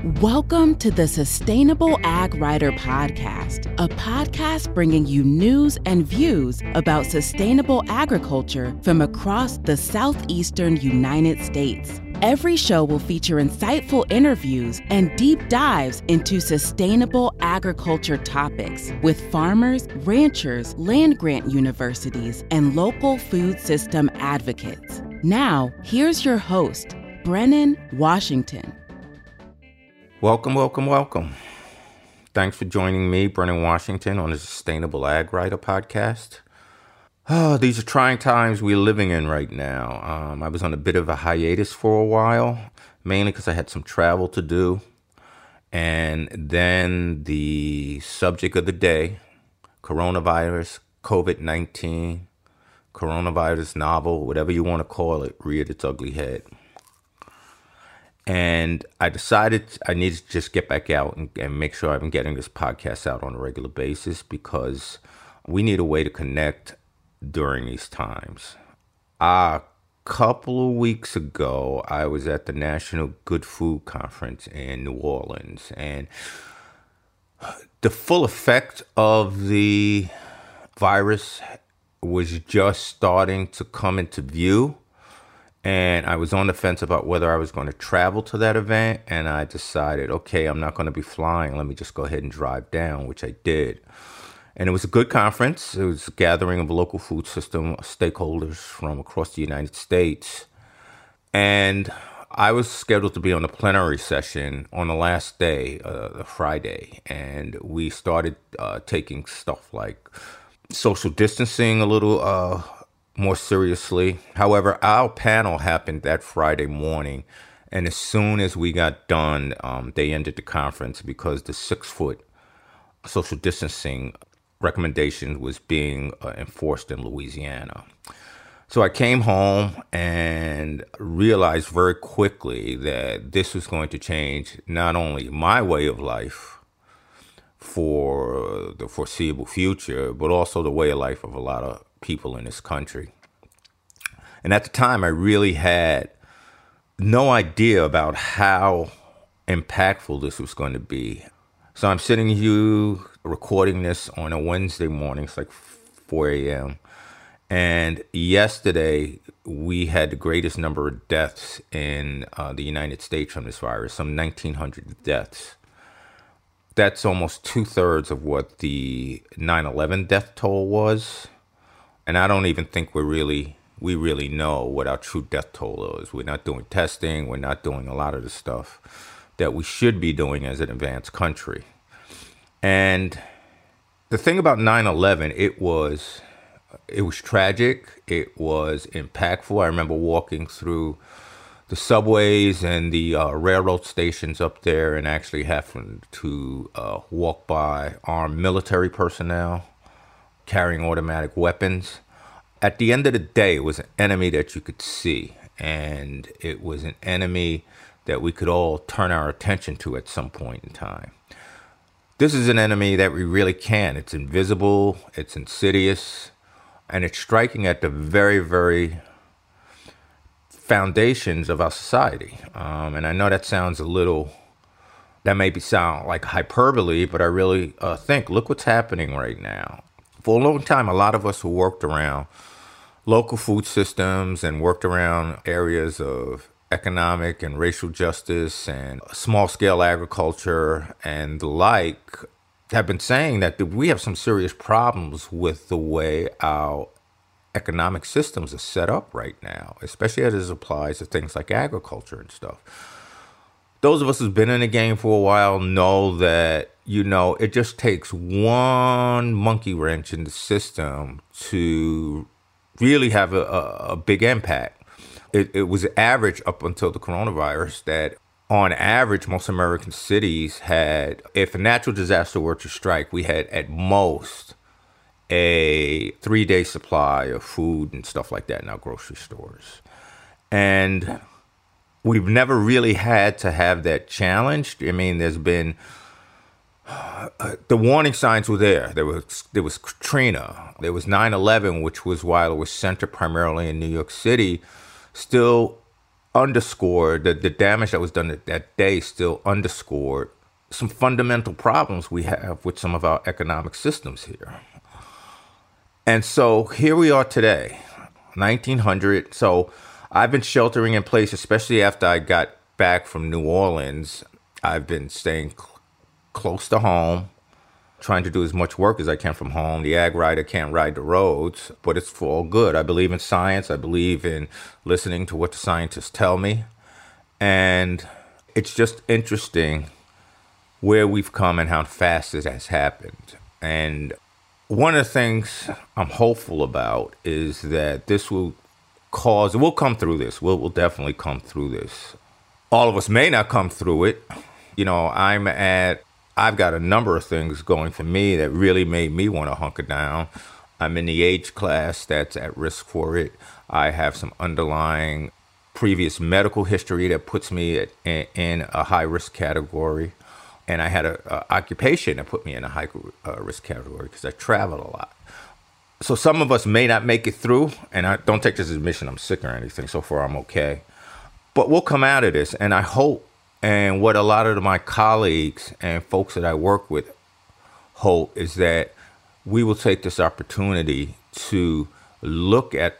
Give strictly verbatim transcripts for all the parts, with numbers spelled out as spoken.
Welcome to the Sustainable Ag Writer Podcast, a podcast bringing you news and views about sustainable agriculture from across the southeastern United States. Every show will feature insightful interviews and deep dives into sustainable agriculture topics with farmers, ranchers, land-grant universities, and local food system advocates. Now, here's your host, Brennan Washington. Welcome, welcome, welcome. Thanks for joining me, Brennan Washington, on the Sustainable Ag Writer Podcast. Oh, these are trying times we're living in right now. Um, I was on a bit of a hiatus for a while, mainly because I had some travel to do. And then the subject of the day, coronavirus, covid nineteen, coronavirus novel, whatever you want to call it, reared its ugly head. And I decided I needed to just get back out and, and make sure I'm getting this podcast out on a regular basis because we need a way to connect during these times. A couple of weeks ago, I was at the National Good Food Conference in New Orleans, and the full effect of the virus was just starting to come into view. And I was on the fence about whether I was going to travel to that event. And I decided, okay, I'm not going to be flying. Let me just go ahead and drive down, which I did. And it was a good conference. It was a gathering of local food system stakeholders from across the United States. And I was scheduled to be on the plenary session on the last day, uh, the Friday. And we started uh, taking stuff like social distancing a little uh more seriously. However, our panel happened that Friday morning, and as soon as we got done, um, they ended the conference because the six-foot social distancing recommendation was being uh, enforced in Louisiana. So I came home and realized very quickly that this was going to change not only my way of life for the foreseeable future, but also the way of life of a lot of people in this country. And at the time, I really had no idea about how impactful this was going to be. So I'm sitting here recording this on a Wednesday morning. It's like four a.m. And yesterday, we had the greatest number of deaths in uh, the United States from this virus, some nineteen hundred deaths. That's almost two-thirds of what the nine eleven death toll was. And I don't even think we're really, we really know what our true death toll is. We're not doing testing. We're not doing a lot of the stuff that we should be doing as an advanced country. And the thing about nine eleven, it was, it was tragic. It was impactful. I remember walking through the subways and the uh, railroad stations up there and actually having to uh, walk by armed military personnel carrying automatic weapons. At the end of the day, it was an enemy that you could see, and it was an enemy that we could all turn our attention to at some point in time. This is an enemy that we really can. It's invisible, it's insidious, and it's striking at the very, very foundations of our society. Um, and I know that sounds a little, that may be sound like hyperbole, but I really uh, think, look what's happening right now. For a long time, a lot of us who worked around local food systems and worked around areas of economic and racial justice and small-scale agriculture and the like have been saying that we have some serious problems with the way our economic systems are set up right now, especially as it applies to things like agriculture and stuff. Those of us who've been in the game for a while know that, you know, it just takes one monkey wrench in the system to really have a, a, a big impact. It, it was average up until the coronavirus that on average, most American cities had, if a natural disaster were to strike, we had at most a three-day supply of food and stuff like that in our grocery stores. And we've never really had to have that challenged. I mean, there's been, uh, the warning signs were there. There was there was Katrina. There was nine eleven, which was, while it was centered primarily in New York City, still underscored, the, the damage that was done that, that day still underscored some fundamental problems we have with some of our economic systems here. And so here we are today, nineteen hundred. So I've been sheltering in place, especially after I got back from New Orleans. I've been staying cl- close to home, trying to do as much work as I can from home. The ag rider can't ride the roads, but it's for all good. I believe in science. I believe in listening to what the scientists tell me. And it's just interesting where we've come and how fast it has happened. And one of the things I'm hopeful about is that this will cause, we'll come through this. We'll, we'll definitely come through this. All of us may not come through it. You know, I'm at, I've got a number of things going for me that really made me want to hunker down. I'm in the age class that's at risk for it. I have some underlying previous medical history that puts me at, in, in a high risk category. And I had an occupation that put me in a high uh, risk category because I traveled a lot. So some of us may not make it through, and I don't take this as admission I'm sick or anything. So far, I'm okay. But we'll come out of this, and I hope, and what a lot of my colleagues and folks that I work with hope is that we will take this opportunity to look at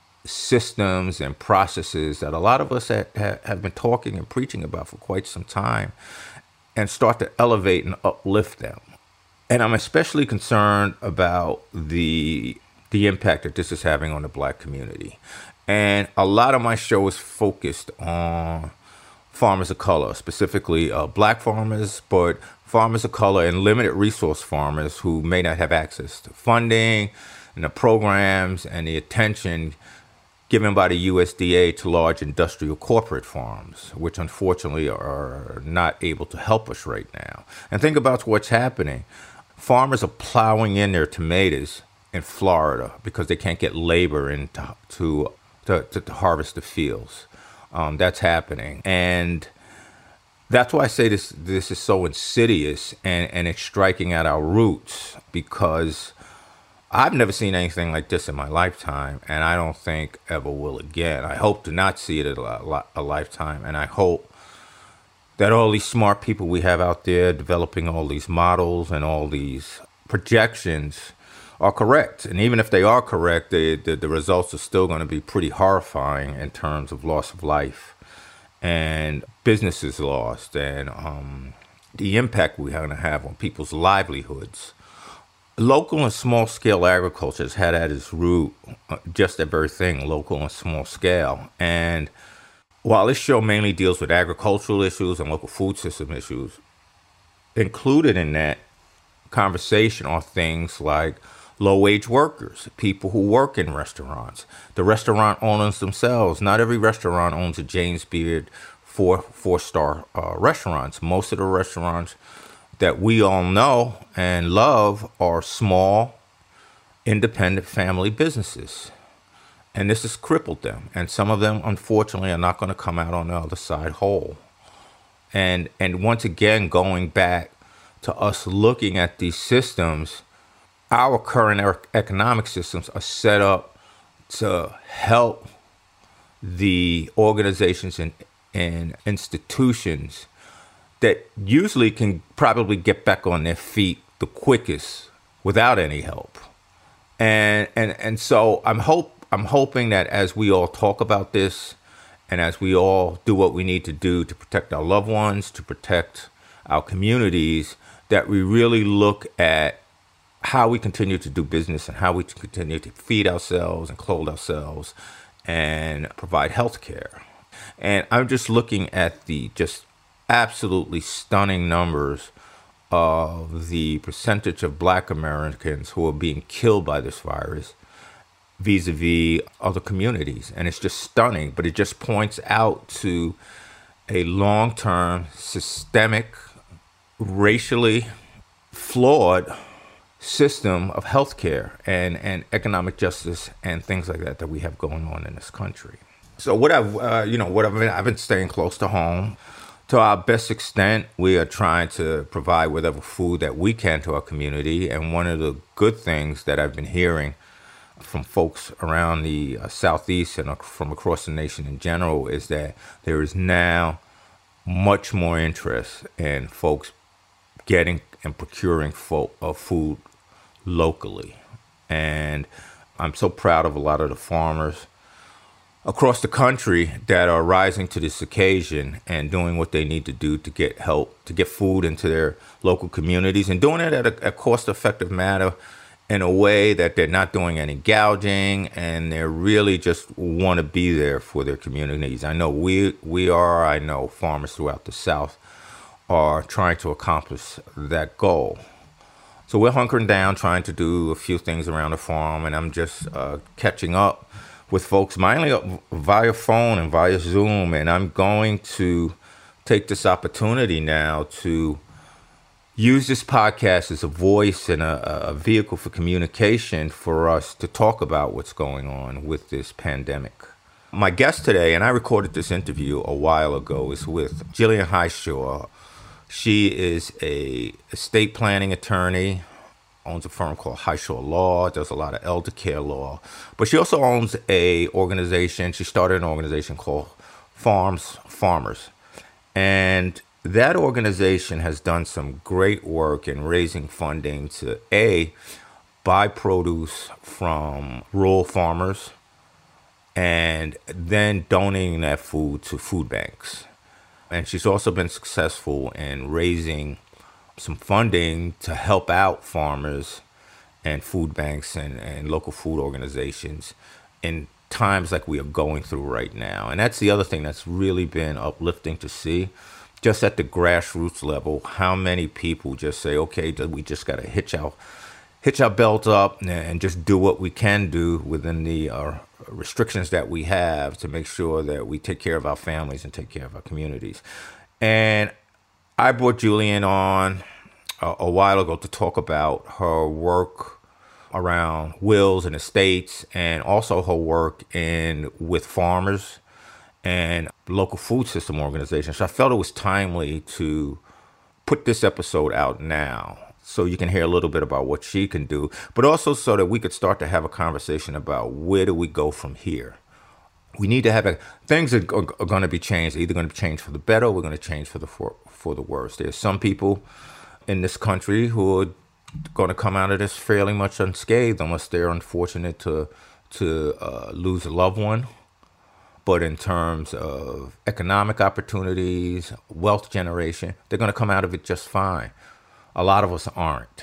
systems and processes that a lot of us have, have been talking and preaching about for quite some time, and start to elevate and uplift them. And I'm especially concerned about the the impact that this is having on the Black community. And a lot of my show is focused on farmers of color, specifically uh, Black farmers, but farmers of color and limited resource farmers who may not have access to funding and the programs and the attention given by the U S D A to large industrial corporate farms, which unfortunately are not able to help us right now. And think about what's happening. Farmers are plowing in their tomatoes in Florida because they can't get labor in to, to, to, to harvest the fields. Um, that's happening. And that's why I say this this is so insidious, and, and it's striking at our roots, because I've never seen anything like this in my lifetime, and I don't think ever will again. I hope to not see it in a, a lifetime, and I hope that all these smart people we have out there developing all these models and all these projections are correct. And even if they are correct, they, the, the results are still going to be pretty horrifying in terms of loss of life and businesses lost, and um, the impact we're going to have on people's livelihoods. Local and small-scale agriculture has had at its root uh, just that very thing, local and small scale. And while this show mainly deals with agricultural issues and local food system issues, included in that conversation are things like low-wage workers, people who work in restaurants, the restaurant owners themselves. Not every restaurant owns a James Beard four, four-star uh, restaurants. Most of the restaurants that we all know and love are small, independent family businesses. And this has crippled them. And some of them, unfortunately, are not going to come out on the other side whole. And and once again, going back to us looking at these systems, our current economic systems are set up to help the organizations and, and institutions that usually can probably get back on their feet the quickest without any help. And and and so I'm hope I'm hoping that as we all talk about this, and as we all do what we need to do to protect our loved ones, to protect our communities, that we really look at how we continue to do business and how we continue to feed ourselves and clothe ourselves and provide health care. And I'm just looking at the just absolutely stunning numbers of the percentage of Black Americans who are being killed by this virus vis-a-vis other communities. And it's just stunning, but it just points out to a long-term, systemic, racially flawed system of healthcare and, and economic justice and things like that that we have going on in this country. So what I've, uh, you know, what I've been, I've been staying close to home. To our best extent, we are trying to provide whatever food that we can to our community. And one of the good things that I've been hearing from folks around the uh, Southeast and uh, from across the nation in general is that there is now much more interest in folks getting and procuring fo- uh, food locally. And I'm so proud of a lot of the farmers across the country that are rising to this occasion and doing what they need to do to get help, to get food into their local communities, and doing it at a, a cost-effective manner in a way that they're not doing any gouging, and they really just want to be there for their communities. I know we we are, I know farmers throughout the South are trying to accomplish that goal. So we're hunkering down, trying to do a few things around the farm, and I'm just uh, catching up with folks, mainly via phone and via Zoom, and I'm going to take this opportunity now to use this podcast as a voice and a, a vehicle for communication for us to talk about what's going on with this pandemic. My guest today, and I recorded this interview a while ago, is with Jillian Highshaw. She is a estate planning attorney, owns a firm called Highshaw Law, does a lot of elder care law. But she also owns a organization. She started an organization called Farms Farmers. And that organization has done some great work in raising funding to, A, buy produce from rural farmers and then donating that food to food banks. And she's also been successful in raising some funding to help out farmers and food banks and, and local food organizations in times like we are going through right now. And that's the other thing that's really been uplifting to see, just at the grassroots level, how many people just say, okay, we just got to hitch our, hitch our belt up and just do what we can do within the uh, restrictions that we have to make sure that we take care of our families and take care of our communities. And I brought Jillian on a, a while ago to talk about her work around wills and estates, and also her work in with farmers and local food system organizations. So I felt it was timely to put this episode out now so you can hear a little bit about what she can do, but also so that we could start to have a conversation about where do we go from here. We need to have a, things are, are, are going to be changed. They're either going to change for the better or we're going to change for the for, for the worse. There's some people in this country who are going to come out of this fairly much unscathed, unless they're unfortunate to to uh, lose a loved one. But in terms of economic opportunities, wealth generation, they're going to come out of it just fine. A lot of us aren't.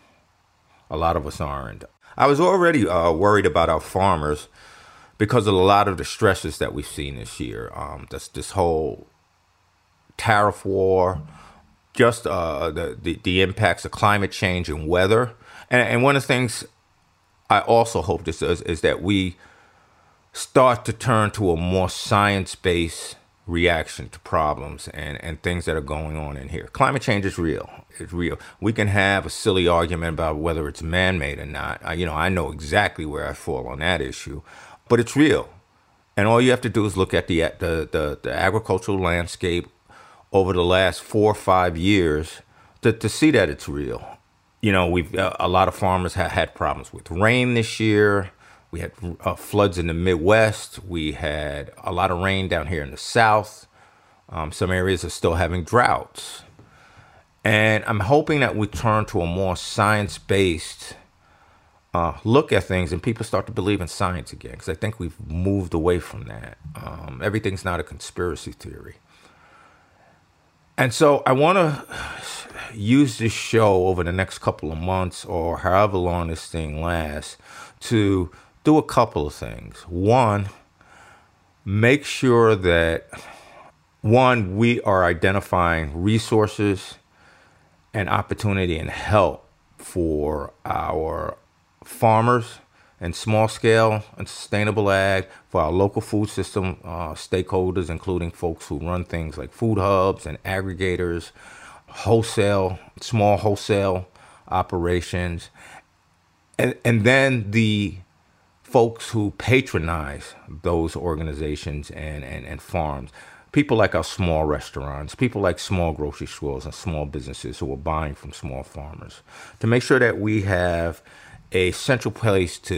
A lot of us aren't. I was already uh, worried about our farmers because of a lot of the stresses that we've seen this year. Um, this, this whole tariff war, just uh, the, the, the impacts of climate change and weather. And, and one of the things I also hope this does is that we start to turn to a more science-based reaction to problems and, and things that are going on in here. Climate change is real. It's real. We can have a silly argument about whether it's man-made or not. I, you know, I know exactly where I fall on that issue. But it's real. And all you have to do is look at the, the the the agricultural landscape over the last four or five years to, to see that it's real. You know, we've uh, a lot of farmers have had problems with rain this year. We had uh, floods in the Midwest. We had a lot of rain down here in the South. Um, some areas are still having droughts. And I'm hoping that we turn to a more science-based Uh, look at things and people start to believe in science again, because I think we've moved away from that. Um, everything's not a conspiracy theory. And so I want to use this show over the next couple of months or however long this thing lasts to do a couple of things. One, make sure that, one, we are identifying resources and opportunity and help for our farmers and small scale and sustainable ag, for our local food system uh, stakeholders, including folks who run things like food hubs and aggregators, wholesale, small wholesale operations, and, and then the folks who patronize those organizations and, and, and farms. People like our small restaurants, people like small grocery stores and small businesses who are buying from small farmers, to make sure that we have a central place to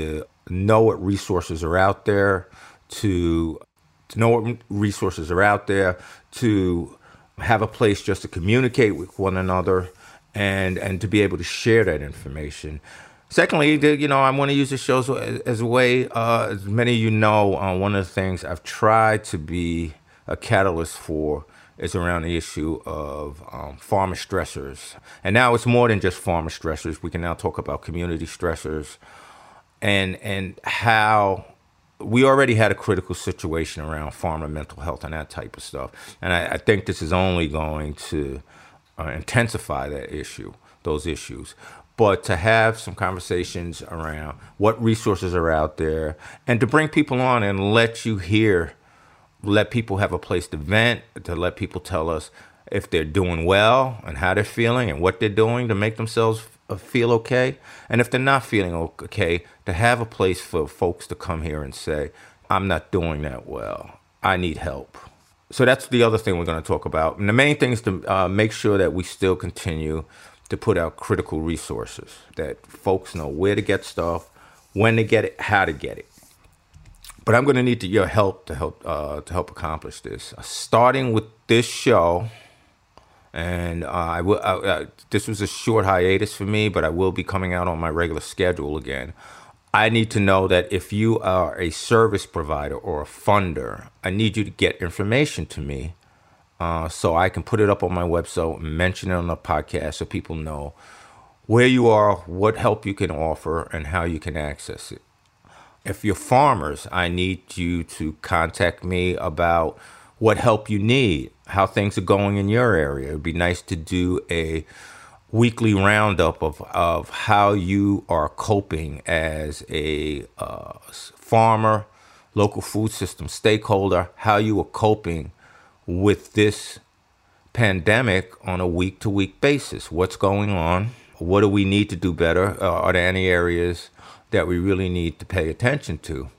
know what resources are out there, to, to know what resources are out there, to have a place just to communicate with one another, and and to be able to share that information. Secondly, you know, I want to use the shows as, as a way, uh, as many of you know, uh, one of the things I've tried to be a catalyst for is around the issue of um, farmer stressors. And now it's more than just farmer stressors. We can now talk about community stressors and and how we already had a critical situation around farmer mental health and that type of stuff. And I, I think this is only going to uh, intensify that issue, those issues. But to have some conversations around what resources are out there and to bring people on and let you hear, let people have a place to vent, to let people tell us if they're doing well and how they're feeling and what they're doing to make themselves feel okay. And if they're not feeling okay, to have a place for folks to come here and say, I'm not doing that well. I need help. So that's the other thing we're going to talk about. And the main thing is to uh, make sure that we still continue to put out critical resources, that folks know where to get stuff, when to get it, how to get it. But I'm going to need to, your help to help uh, to help accomplish this. Uh, starting with this show, and uh, I will. Uh, uh, this was a short hiatus for me, but I will be coming out on my regular schedule again. I need to know that if you are a service provider or a funder, I need you to get information to me. Uh, so I can put it up on my website, mention it on the podcast so people know where you are, what help you can offer, and how you can access it. If you're farmers, I need you to contact me about what help you need, how things are going in your area. It'd be nice to do a weekly roundup of, of how you are coping as a uh, farmer, local food system stakeholder, how you are coping with this pandemic on a week-to-week basis. What's going on? What do we need to do better? Uh, are there any areas that we really need to pay attention to?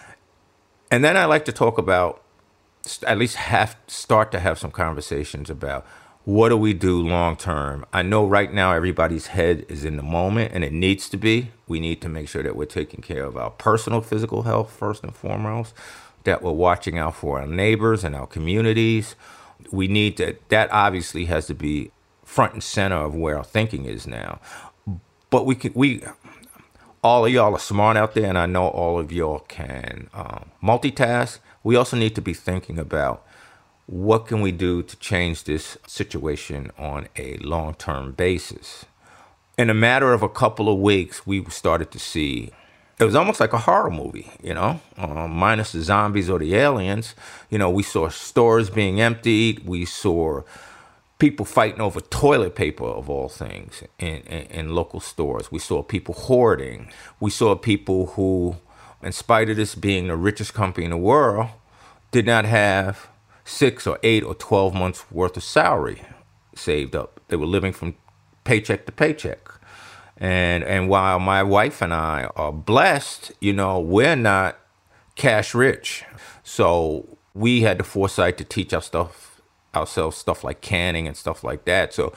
And then I like to talk about, at least have start to have some conversations about what do we do long-term? I know right now everybody's head is in the moment, and it needs to be. We need to make sure that we're taking care of our personal physical health first and foremost, that we're watching out for our neighbors and our communities. We need to, that obviously has to be front and center of where our thinking is now. But we can, we, all of y'all are smart out there, and I know all of y'all can um, multitask. We also need to be thinking about what can we do to change this situation on a long-term basis. In a matter of a couple of weeks, we started to see, it was almost like a horror movie, you know, uh, minus the zombies or the aliens. You know, we saw stores being emptied. We saw people fighting over toilet paper, of all things, in, in, in local stores. We saw people hoarding. We saw people who, in spite of this being the richest company in the world, did not have six or eight or twelve months worth of salary saved up. They were living from paycheck to paycheck. And and while my wife and I are blessed, you know, we're not cash rich. So we had the foresight to teach our stuff, ourselves stuff like canning and stuff like that. So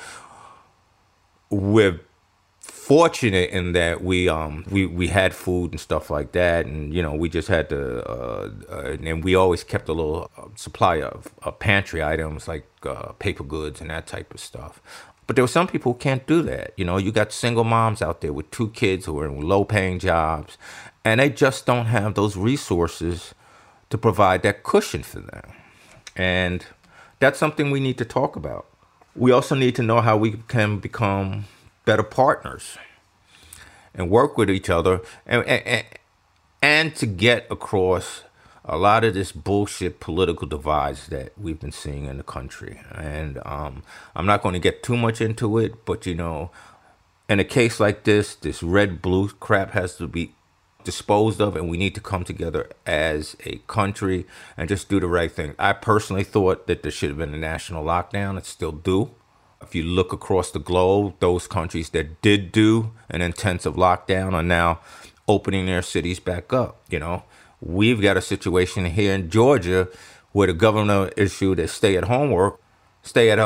we're fortunate in that we um we, we had food and stuff like that, and you know we just had to uh, uh and we always kept a little supply of, of pantry items like uh, paper goods and that type of stuff. But there were some people who can't do that. You know, you got single moms out there with two kids who are in low-paying jobs, and they just don't have those resources to provide that cushion for them. And that's something we need to talk about. We also need to know how we can become better partners and work with each other and, and, and to get across a lot of this bullshit political divides that we've been seeing in the country. And um, I'm not going to get too much into it, but, you know, in a case like this, this red-blue crap has to be disposed of, and we need to come together as a country and just do the right thing. I personally thought that there should have been a national lockdown, and still do. If you look across the globe, those countries that did do an intensive lockdown are now opening their cities back up, you know. We've got a situation here in Georgia where the governor issued a stay-at-home work,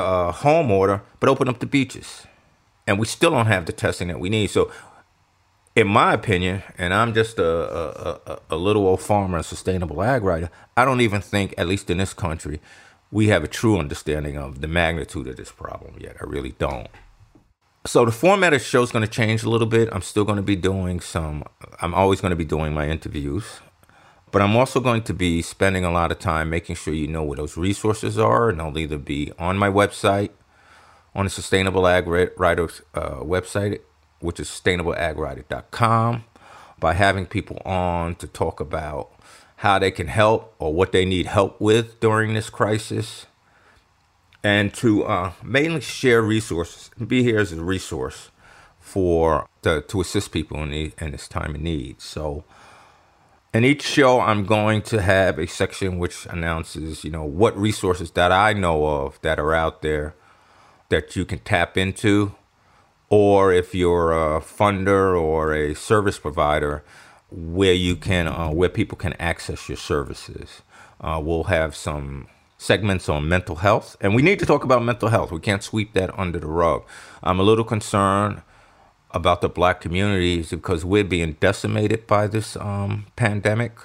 stay-at-home order, but open up the beaches. And we still don't have the testing that we need. So in my opinion, and I'm just a, a, a, a little old farmer, a sustainable ag writer, I don't even think, at least in this country, we have a true understanding of the magnitude of this problem yet. I really don't. So the format of the show is going to change a little bit. I'm still going to be doing some, I'm always going to be doing my interviews, but I'm also going to be spending a lot of time making sure you know where those resources are, and they'll either be on my website, on the Sustainable Ag Writers uh, website, which is sustainable ag writer dot com, by having people on to talk about how they can help or what they need help with during this crisis, and to uh, mainly share resources, be here as a resource for to, to assist people in, the, in this time of need. So in each show, I'm going to have a section which announces, you know, what resources that I know of that are out there that you can tap into, or if you're a funder or a service provider, where you can, uh, where people can access your services. Uh, we'll have some segments on mental health, and we need to talk about mental health. We can't sweep that under the rug. I'm a little concerned about the Black communities because we're being decimated by this um, pandemic,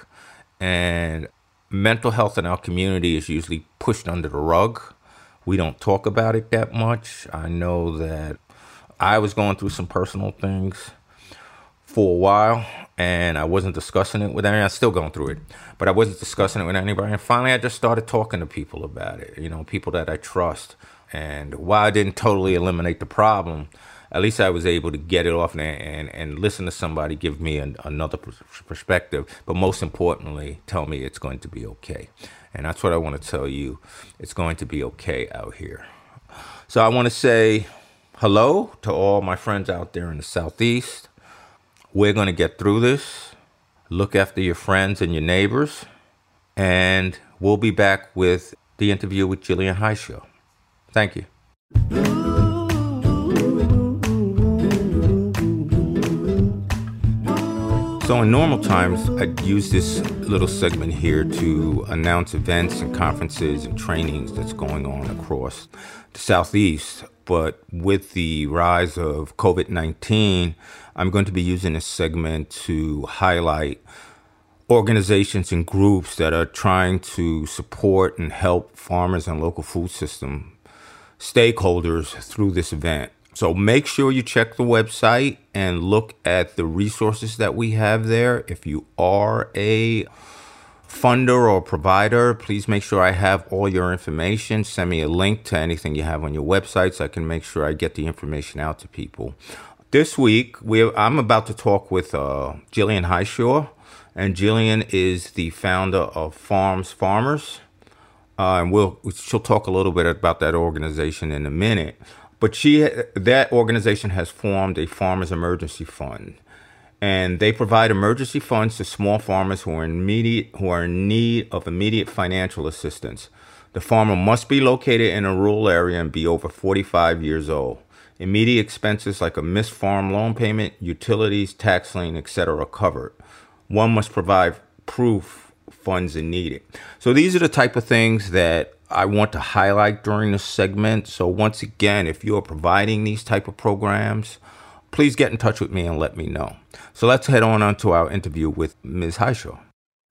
and mental health in our community is usually pushed under the rug. We don't talk about it that much. I know that I was going through some personal things for a while, and I wasn't discussing it with anyone. I'm still going through it, but I wasn't discussing it with anybody. And finally, I just started talking to people about it, you know, people that I trust. And while I didn't totally eliminate the problem, at least I was able to get it off and and, and listen to somebody give me an, another perspective, but most importantly, tell me it's going to be okay. And that's what I want to tell you. It's going to be okay out here. So I want to say hello to all my friends out there in the Southeast. We're going to get through this. Look after your friends and your neighbors. And we'll be back with the interview with Jillian Highshaw. Thank you. So in normal times, I'd use this little segment here to announce events and conferences and trainings that's going on across the Southeast. But with the rise of covid nineteen, I'm going to be using this segment to highlight organizations and groups that are trying to support and help farmers and local food system stakeholders through this event. So make sure you check the website and look at the resources that we have there. If you are a funder or provider, please make sure I have all your information. Send me a link to anything you have on your website so I can make sure I get the information out to people. This week, we I'm about to talk with uh, Jillian Highshaw, and Jillian is the founder of Farms Farmers. Uh, and we'll she'll talk a little bit about that organization in a minute. But she that organization has formed a Farmers Emergency Fund, and they provide emergency funds to small farmers who are in immediate who are in need of immediate financial assistance. The farmer must be located in a rural area and be over forty-five years old. Immediate expenses like a missed farm loan payment, utilities, tax lien, et cetera are covered. One must provide proof funds are needed. So these are the type of things that I want to highlight during this segment. So once again, if you're providing these type of programs, please get in touch with me and let me know. So let's head on, on to our interview with Miz Highshaw.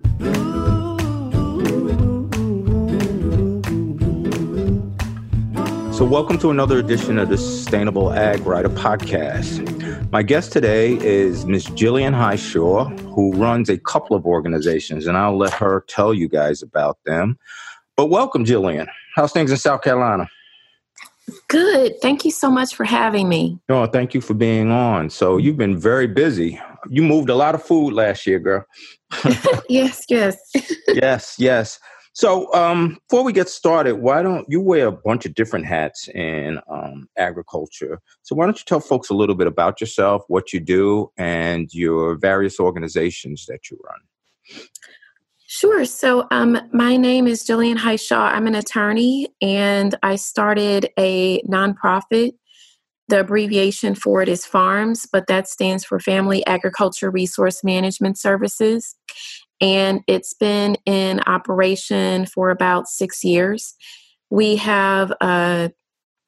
So welcome to another edition of the Sustainable Ag Writer Podcast. My guest today is Miz Jillian Highshaw, who runs a couple of organizations, and I'll let her tell you guys about them. But welcome, Jillian. How's things in South Carolina? Good. Thank you so much for having me. No, thank you for being on. So you've been very busy. You moved a lot of food last year, girl. Yes, yes. yes, yes. So um, before we get started, why don't you wear a bunch of different hats in um, agriculture? So why don't you tell folks a little bit about yourself, what you do, and your various organizations that you run? Sure. So um, my name is Jillian Highshaw. I'm an attorney, and I started a nonprofit. The abbreviation for it is FARMS, but that stands for Family Agriculture Resource Management Services. And it's been in operation for about six years. We have a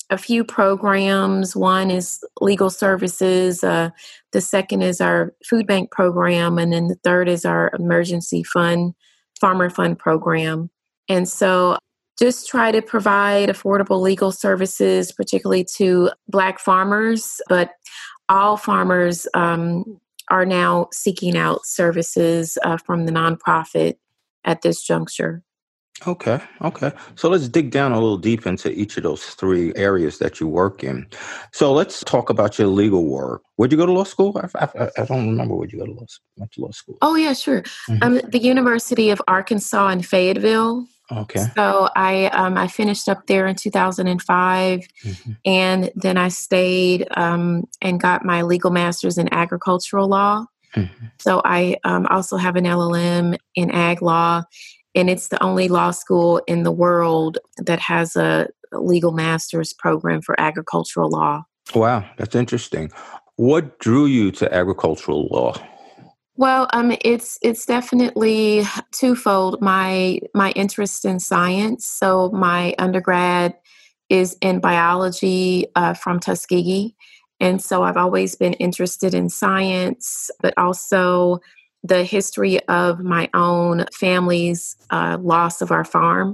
a few programs. One is legal services. Uh, the second is our food bank program. And then the third is our emergency fund, farmer fund program. And so just try to provide affordable legal services, particularly to Black farmers, but all farmers um, are now seeking out services uh, from the nonprofit at this juncture. Okay, okay. So let's dig down a little deep into each of those three areas that you work in. So let's talk about your legal work. Where'd you go to law school? I, I, I don't remember where you go to law, went to law school. Oh, yeah, sure. Mm-hmm. Um, the University of Arkansas in Fayetteville. Okay. So I um, I finished up there in two thousand five, mm-hmm. and then I stayed um, and got my legal master's in agricultural law. Mm-hmm. So I um, also have an L L M in ag law. And it's the only law school in the world that has a legal master's program for agricultural law. Wow, that's interesting. What drew you to agricultural law? Well, um, it's it's definitely twofold. My my interest in science. So my undergrad is in biology uh, from Tuskegee, and so I've always been interested in science, but also the history of my own family's uh, loss of our farm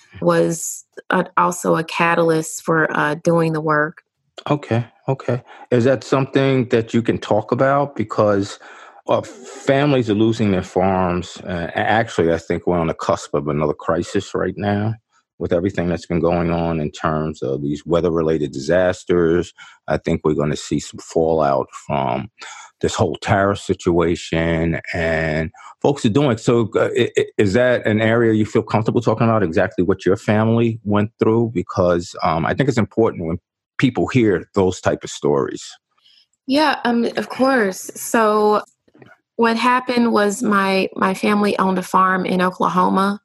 was uh, also a catalyst for uh, doing the work. Okay, okay. Is that something that you can talk about? Because uh, families are losing their farms. Uh, actually, I think we're on the cusp of another crisis right now with everything that's been going on in terms of these weather-related disasters. I think we're going to see some fallout from this whole tariff situation, and folks are doing. So uh, is that an area you feel comfortable talking about, exactly what your family went through? Because um, I think it's important when people hear those type of stories. Yeah, um, of course. So what happened was my, my family owned a farm in Oklahoma,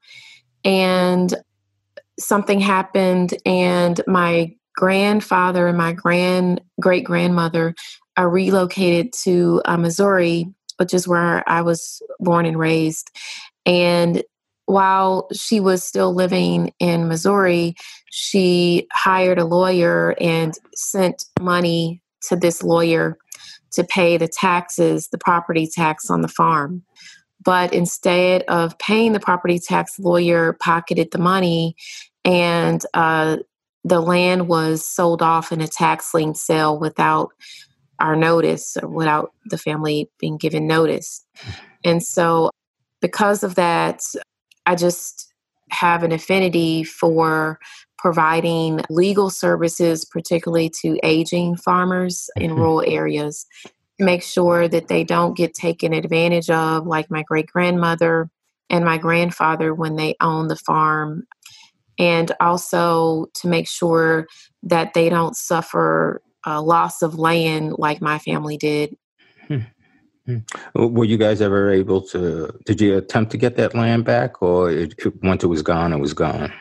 and something happened, and my grandfather and my grand great grandmother are relocated to uh, Missouri, which is where I was born and raised. And while she was still living in Missouri, she hired a lawyer and sent money to this lawyer to pay the taxes, the property tax on the farm. But instead of paying the property tax, the lawyer pocketed the money, and uh, the land was sold off in a tax lien sale without our notice, or without the family being given notice. And so because of that, I just have an affinity for providing legal services, particularly to aging farmers in rural areas, to make sure that they don't get taken advantage of, like my great-grandmother and my grandfather when they own the farm. And also to make sure that they don't suffer a loss of land like my family did. Hmm. Were you guys ever able to, did you attempt to get that land back, or it, once it was gone, it was gone?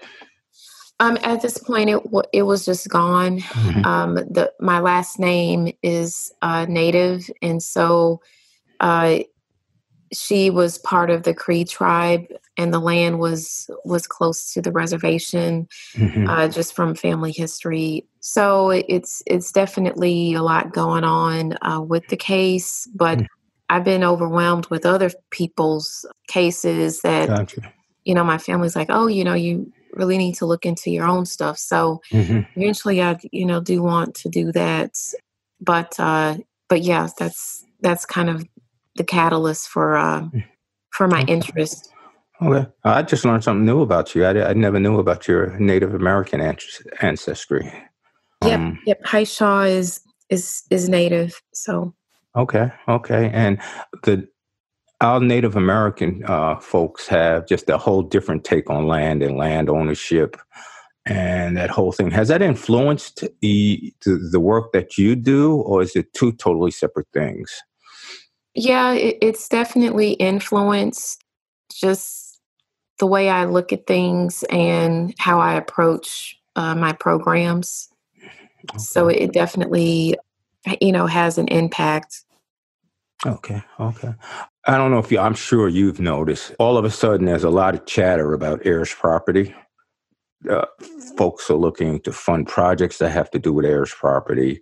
Um, at this point, it it was just gone. Mm-hmm. Um, the my last name is uh, Native, and so uh, she was part of the Cree tribe, and the land was was close to the reservation, mm-hmm. uh, just from family history. So it's it's definitely a lot going on uh, with the case, but mm-hmm. I've been overwhelmed with other people's cases that, gotcha. You know, my family's like, oh, you know, you really need to look into your own stuff. So mm-hmm. eventually I, you know, do want to do that. But, uh, but yeah, that's, that's kind of the catalyst for, uh, for my interest. Okay. I just learned something new about you. I, I never knew about your Native American ancestry. Yep. Um, yep. Haishaw is, is, is Native. So. Okay. Okay. And the, our Native American uh, folks have just a whole different take on land and land ownership and that whole thing. Has that influenced the, the work that you do, or is it two totally separate things? Yeah, it, it's definitely influenced just the way I look at things and how I approach uh, my programs. Okay. So it definitely, you know, has an impact. Okay. Okay. I don't know if you, I'm sure you've noticed, all of a sudden there's a lot of chatter about heirs property. uh, folks are looking to fund projects that have to do with heirs property.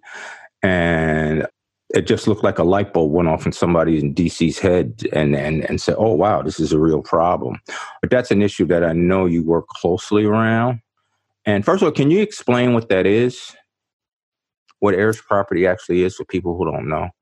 And it just looked like a light bulb went off in somebody in D C's head and, and, and said, oh, wow, this is a real problem. But that's an issue that I know you work closely around. And first of all, can you explain what that is? What heirs property actually is for people who don't know?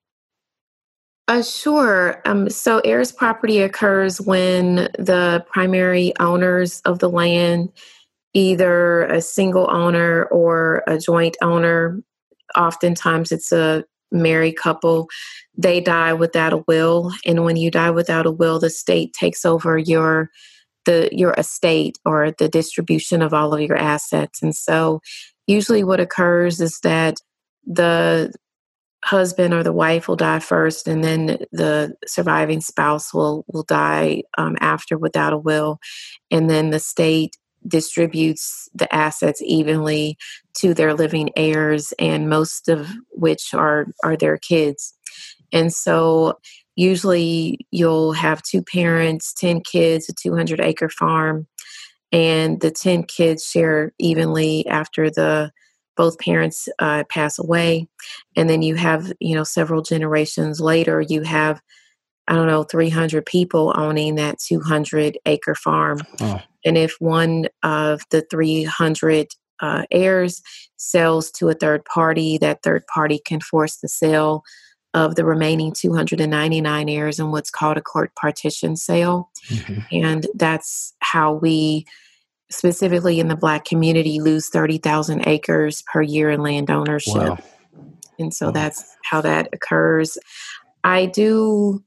Uh, sure. Um, so heirs property occurs when the primary owners of the land, either a single owner or a joint owner, oftentimes it's a married couple, they die without a will. And when you die without a will, the state takes over your the your estate or the distribution of all of your assets. And so usually what occurs is that the husband or the wife will die first, and then the surviving spouse will will die um, after without a will. And then the state distributes the assets evenly to their living heirs, and most of which are are their kids. And so usually you'll have two parents, ten kids, a two hundred acre farm, and the ten kids share evenly after the both parents uh, pass away. And then you have, you know, several generations later, you have, I don't know, three hundred people owning that two hundred acre farm. Oh. And if one of the three hundred uh, heirs sells to a third party, that third party can force the sale of the remaining two hundred ninety-nine heirs in what's called a court partition sale. Mm-hmm. And that's how we, specifically in the Black community, lose thirty thousand acres per year in land ownership. Wow. And so wow. that's how that occurs. I do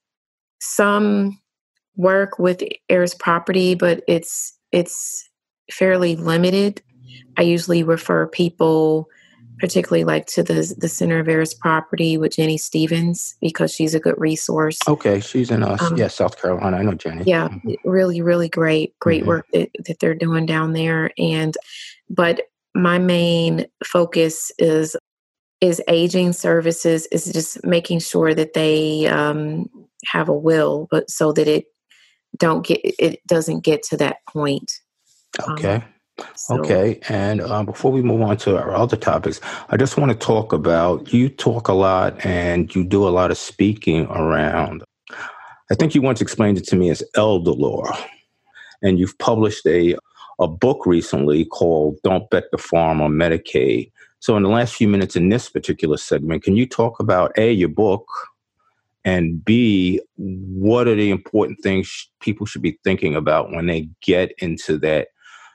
some work with heirs property, but it's it's fairly limited. I usually refer people, particularly like to the the Center of Heirs Property with Jenny Stevens, because she's a good resource. Okay, she's in us. Um, yeah, South Carolina. I know Jenny. Yeah, mm-hmm. really, really great, great mm-hmm. work that, that they're doing down there. And but my main focus is is aging services, is just making sure that they um, have a will, but so that it don't get it doesn't get to that point. Okay. Um, So. Okay. And uh, before we move on to our other topics, I just want to talk about, you talk a lot and you do a lot of speaking around, I think you once explained it to me as elder law. And you've published a, a book recently called Don't Bet the Farm on Medicaid. So in the last few minutes in this particular segment, can you talk about A, your book, and B, what are the important things people should be thinking about when they get into that,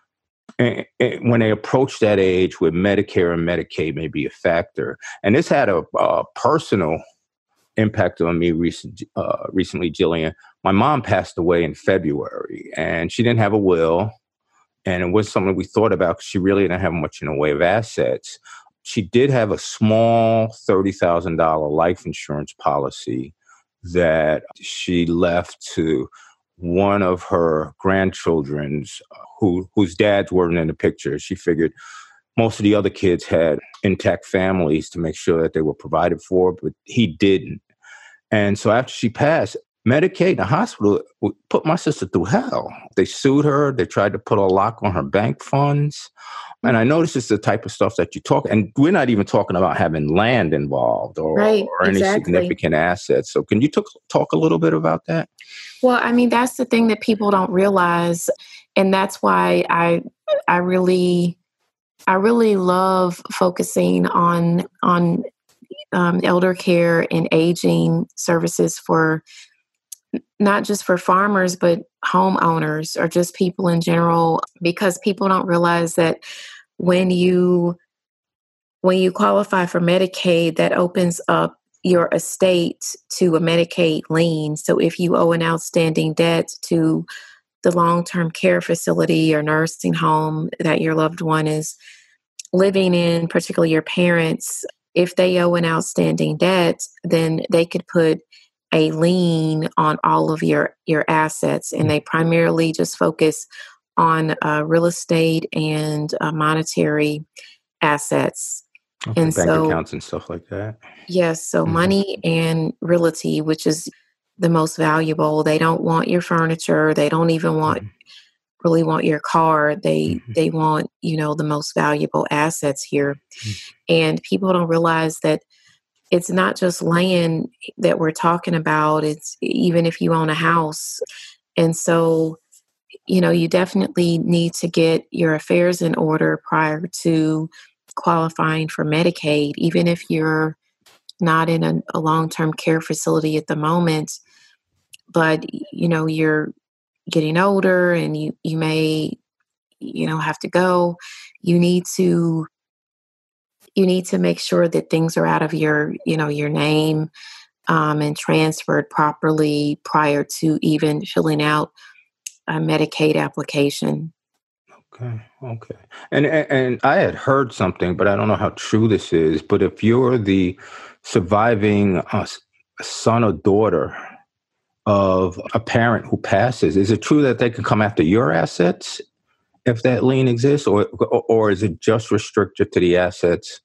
and when they approach that age where Medicare and Medicaid may be a factor? And this had a, a personal impact on me recent, uh, recently, Jillian. My mom passed away in February, and she didn't have a will. And it was something we thought about because she really didn't have much in the way of assets. She did have a small thirty thousand dollars life insurance policy that she left to one of her grandchildren's who whose dads weren't in the picture. She figured most of the other kids had intact families to make sure that they were provided for, but he didn't. And so after she passed, Medicaid, the hospital put my sister through hell. They sued her. They tried to put a lock on her bank funds. And I know this is the type of stuff that you talk, and we're not even talking about having land involved or, right, or any exactly. significant assets. So can you talk, talk a little bit about that? Well, I mean, that's the thing that people don't realize. And that's why I I really I really love focusing on on um, elder care and aging services for not just for farmers, but homeowners or just people in general, because people don't realize that when you when you qualify for Medicaid, that opens up your estate to a Medicaid lien. So if you owe an outstanding debt to the long-term care facility or nursing home that your loved one is living in, particularly your parents, if they owe an outstanding debt, then they could put a lien on all of your, your assets. And they primarily just focus on uh, real estate and uh, monetary assets. Okay, and bank so, accounts and stuff like that. Yes. So mm-hmm. money and realty, which is the most valuable. They don't want your furniture. They don't even want really want your car. They Mm-hmm. they want, you know, the most valuable assets here. Mm-hmm. And people don't realize that it's not just land that we're talking about. It's even if you own a house. And so, you know, you definitely need to get your affairs in order prior to qualifying for Medicaid, even if you're not in a, a long-term care facility at the moment, but, you know, you're getting older and you, you may, you know, have to go. You need to, you need to make sure that things are out of your, you know, your name um, and transferred properly prior to even filling out a Medicaid application. Okay, okay. And, and and I had heard something, but I don't know how true this is. But if you're the surviving uh, son or daughter of a parent who passes, is it true that they can come after your assets if that lien exists, or or is it just restricted to the assets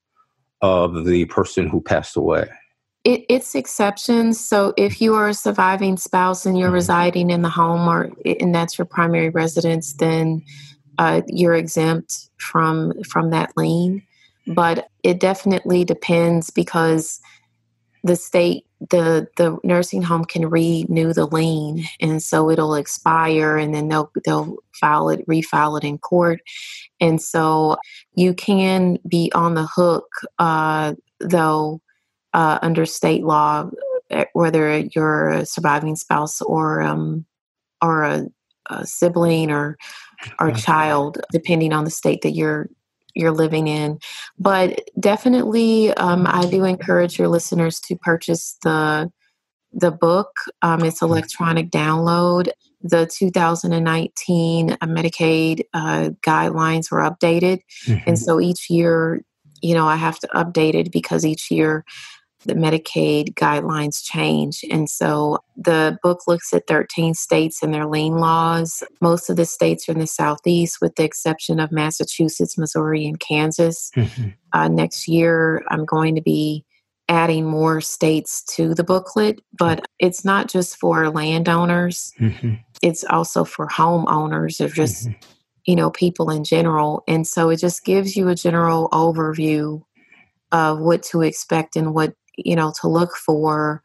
of the person who passed away? It, it's exceptions. So if you are a surviving spouse and you're Mhm. residing in the home, or and that's your primary residence, then uh, you're exempt from from that lien. But it definitely depends because the state, the the nursing home can renew the lien, and so it'll expire, and then they'll they'll file it, refile it in court, and so you can be on the hook, uh, though. Uh, under state law, eh, whether you're a surviving spouse or um, or a, a sibling or or Okay. child, depending on the state that you're you're living in. But definitely, um, I do encourage your listeners to purchase the the book. Um, it's electronic download. The two thousand nineteen uh, Medicaid uh, guidelines were updated, and Mhm. so each year, you know, I have to update it because each year the Medicaid guidelines change. And so the book looks at thirteen states and their lien laws. Most of the states are in the Southeast, with the exception of Massachusetts, Missouri, and Kansas. Mhm. Uh, next year, I'm going to be adding more states to the booklet, but it's not just for landowners. Mhm. It's also for homeowners or just, Mhm. you know, people in general. And so it just gives you a general overview of what to expect and what, you know, to look for,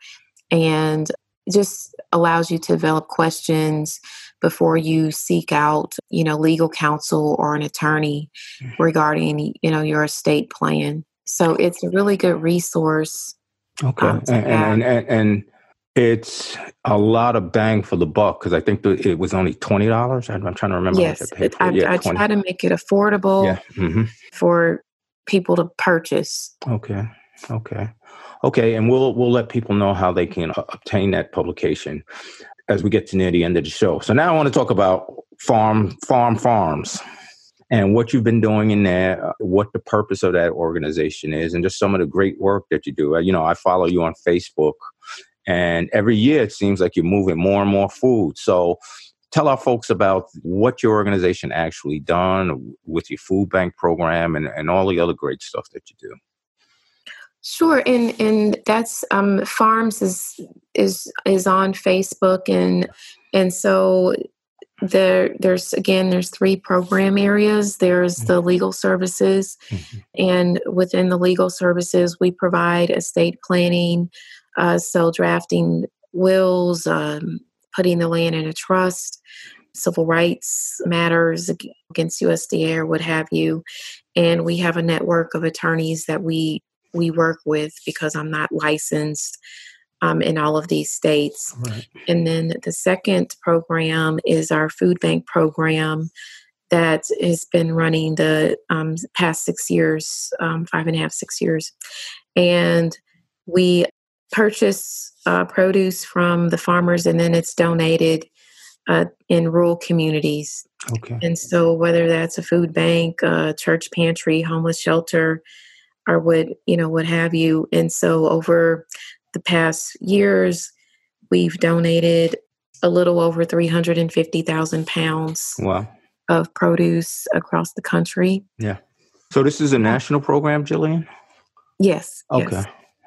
and just allows you to develop questions before you seek out, you know, legal counsel or an attorney regarding, you know, your estate plan. So it's a really good resource Okay, um, to and and have. and and, and it's a lot of bang for the buck because I think the, it was only twenty dollars. I'm, I'm trying to remember how much I Yes, paid it, for I, it. Yeah, I twenty. try to make it affordable Yeah. Hmm. for people to purchase. Okay. Okay. Okay. And we'll we'll let people know how they can uh, obtain that publication as we get to near the end of the show. So now I want to talk about farm farm farms and what you've been doing in there, uh, what the purpose of that organization is, and just some of the great work that you do. Uh, You know, I follow you on Facebook, and every year it seems like you're moving more and more food. So tell our folks about what your organization actually done with your food bank program and, and all the other great stuff that you do. Sure, and and that's um, Farms is is is on Facebook, and and so there there's again there's three program areas. There's the legal services, Mhm. and within the legal services, we provide estate planning, uh, so drafting wills, um, putting the land in a trust, civil rights matters ag- against U S D A or what have you. And we have a network of attorneys that we we work with because I'm not licensed um, in all of these states. Right. And then the second program is our food bank program that has been running the um, past six years, um, five and a half, six years. And we purchase uh, produce from the farmers, and then it's donated uh, in rural communities. Okay. And so whether that's a food bank, uh, church pantry, homeless shelter, or what, you know, what have you. And so over the past years, we've donated a little over three hundred fifty thousand pounds Wow. of produce across the country. Yeah. So this is a national program, Jillian? Yes, Okay. yes.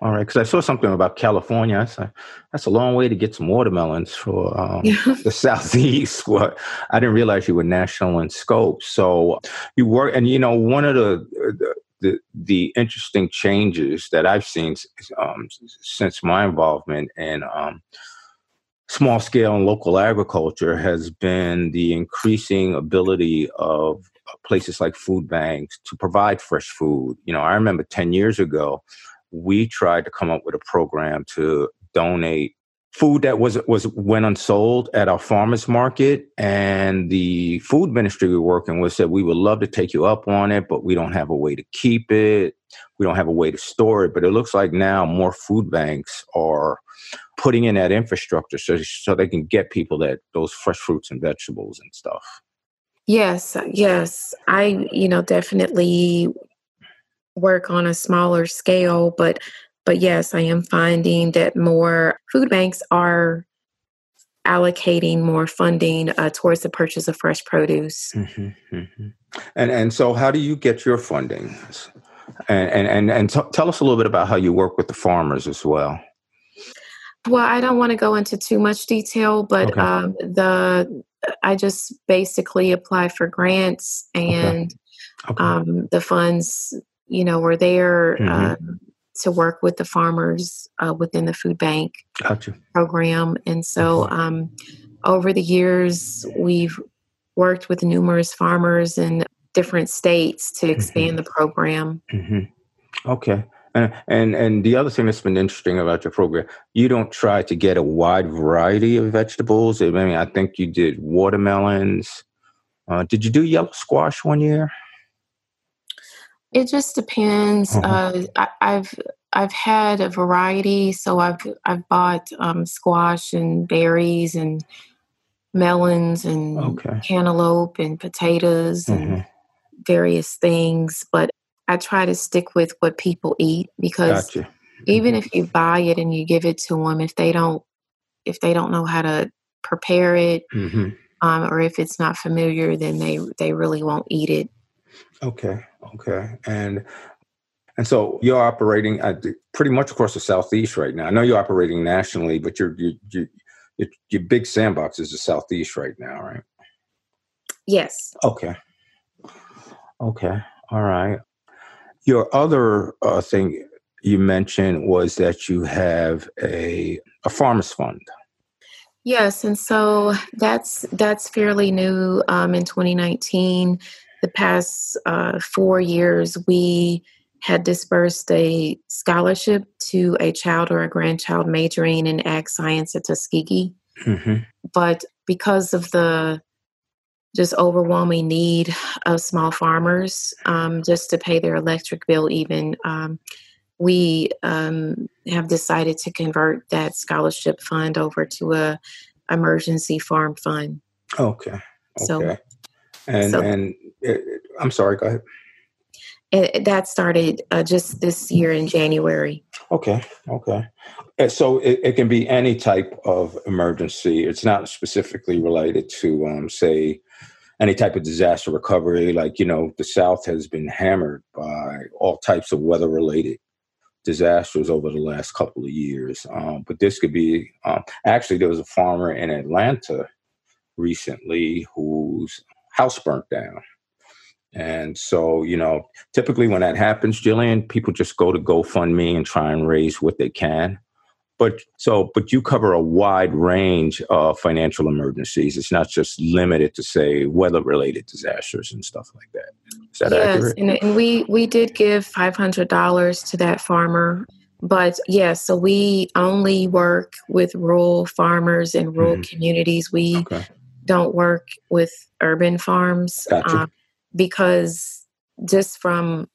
All right. Because I saw something about California. That's a, that's a long way to get some watermelons for um, Yeah. the Southeast. Well, I didn't realize you were national in scope. So you work, and you know, one of the the, the, the interesting changes that I've seen um, since my involvement in um, small scale and local agriculture has been the increasing ability of places like food banks to provide fresh food. You know, I remember ten years ago, we tried to come up with a program to donate food that was was went unsold at our farmers market, and the food ministry we were working with said we would love to take you up on it, but we don't have a way to keep it. We don't have a way to store it. But it looks like now more food banks are putting in that infrastructure so so they can get people that those fresh fruits and vegetables and stuff. Yes, yes. I, you know, definitely work on a smaller scale, but but yes, I am finding that more food banks are allocating more funding uh, towards the purchase of fresh produce. Mm-hmm, mm-hmm. And and so, how do you get your funding? And and and, and t- tell us a little bit about how you work with the farmers as well. Well, I don't want to go into too much detail, but Okay. um, the I just basically apply for grants, and Okay. Okay. um, the funds, you know, were there Mm-hmm. um, to work with the farmers uh, within the food bank Gotcha. program. And so um, over the years, we've worked with numerous farmers in different states to expand Mm-hmm. the program. Mm-hmm. Okay. And, and and the other thing that's been interesting about your program, you don't try to get a wide variety of vegetables. I mean, I think you did watermelons. Uh, did you do yellow squash one year? It just depends. Uh-huh. Uh, I, I've I've had a variety, so I've I've bought um, squash and berries and melons and Okay. cantaloupe and potatoes and Mm-hmm. various things, but I try to stick with what people eat, because Gotcha. even Mm-hmm. if you buy it and you give it to them, if they don't if they don't know how to prepare it, Mm-hmm. um, or if it's not familiar, then they they really won't eat it. Okay. Okay. And and so you're operating at the, pretty much across the Southeast right now. I know you're operating nationally, but your your your your, your big sandbox is the Southeast right now, right? Yes. Okay. Okay. All right. Your other uh, thing you mentioned was that you have a a farmers fund. Yes, and so that's that's fairly new um, in twenty nineteen. The past uh, four years, we had dispersed a scholarship to a child or a grandchild majoring in ag science at Tuskegee. Mm-hmm. But because of the just overwhelming need of small farmers um, just to pay their electric bill, even, um, we um, have decided to convert that scholarship fund over to a emergency farm fund. Okay. So, Okay. And so and it, I'm sorry. Go ahead. it, that started uh, just this year in January. Okay. Okay. And so it, it can be any type of emergency. It's not specifically related to, um, say, any type of disaster recovery. Like, you know, the South has been hammered by all types of weather-related disasters over the last couple of years. Um, but this could be, um, actually, there was a farmer in Atlanta recently whose house burnt down. And so, you know, typically when that happens, Jillian, people just go to GoFundMe and try and raise what they can. But so, but you cover a wide range of financial emergencies. It's not just limited to, say, weather-related disasters and stuff like that. Is that Yes, accurate? and, and we we did give five hundred dollars to that farmer. But yes, so we only work with rural farmers and rural Mm-hmm. communities. We Okay. don't work with urban farms Gotcha. um, because just from,